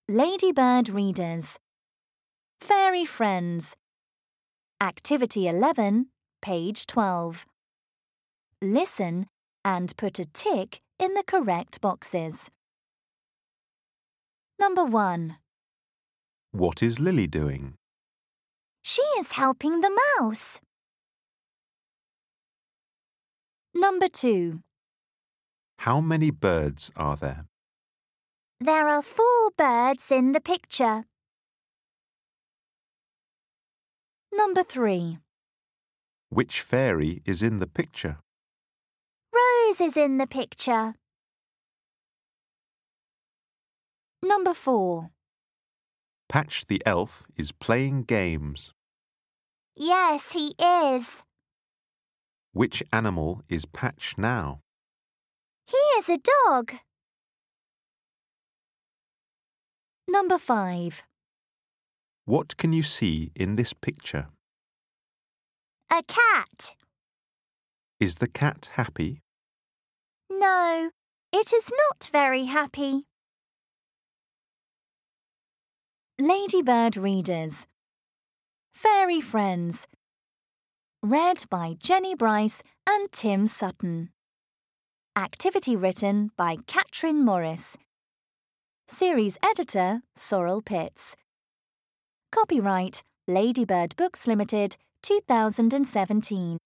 Ladybird Readers. Fairy Friends. Activity 11, page 12. Listen and put a tick in the correct boxes. Number 1. What is Lily doing? She is helping the mouse. Number 2. How many birds are there? There are 4 birds in the picture. Number 3. Which fairy is in the picture? Rose is in the picture. Number 4. Patch the elf is playing games. Yes, he is. Which animal is Patch now? He is a dog. Number 5. What can you see in this picture? A cat. Is the cat happy? No, it is not very happy. Ladybird Readers. Fairy Friends. Read by Jenny Bryce and Tim Sutton. Activity written by Catherine Morris. Series editor Sorrel Pitts. Copyright Ladybird Books Limited, 2017.